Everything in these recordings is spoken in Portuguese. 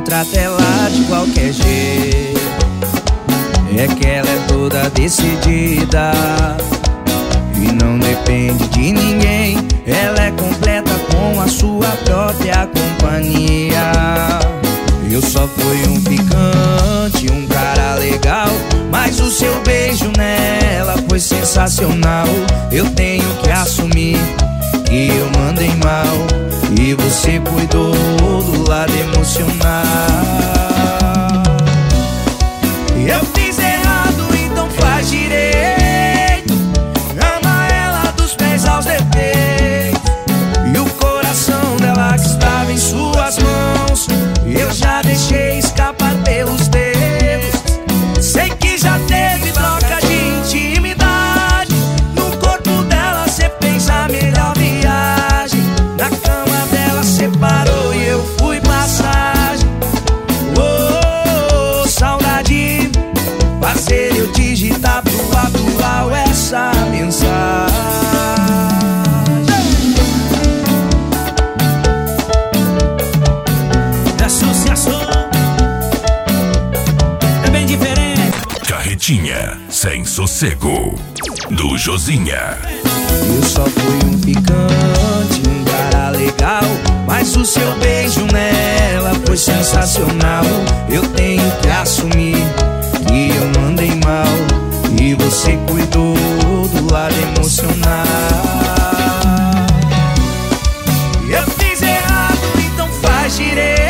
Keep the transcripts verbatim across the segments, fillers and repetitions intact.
trata ela de qualquer jeito. É que ela é toda decidida e não depende de ninguém. Ela é completa com a sua própria companhia. Eu só fui um ficante, um cara legal, mas o seu beijo nela foi sensacional. Eu tenho que assumir que eu mandei mal e você cuidou do lado emocional. Eu fiz errado, então faz direito. Ama ela dos pés aos defeitos, e o coração dela que estava em suas mãos eu já deixei escapar pelos dedos. Sei que já teve troca de intimidade. No corpo dela cê fez a melhor viagem. Na cama dela cê parou e eu fui passagem. Oh, oh, saudade, fazer eu digitar pro atual essa mensagem. Carretinha sem sossego, do Josinha. Eu só fui um ficante, um cara legal, mas o seu beijo nela foi sensacional. Eu tenho que assumir que eu mandei mal e você cuidou do lado emocional. Eu fiz errado, então faz direito.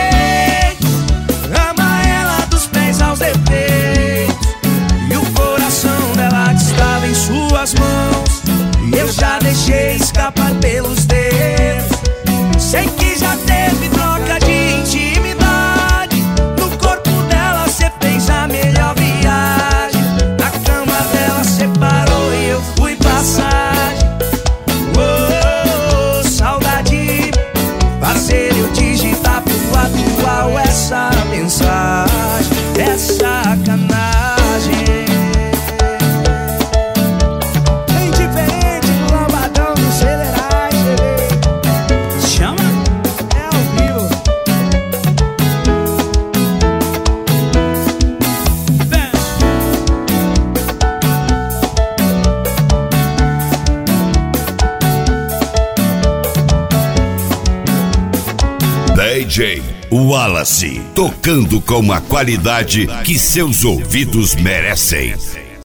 Ama ela dos pés aos defeitos, e o coração dela que estava em suas mãos eu já deixei escapar pelos dedos. Sei que já teve troca de intimidade. No corpo dela cê fez a melhor viagem. Na cama dela cê parou e eu fui passagem. Oh, oh, saudade, fazer eu digitar pro atual essa mensagem. É sacanagem. D J Wallace, tocando com a qualidade que seus ouvidos merecem.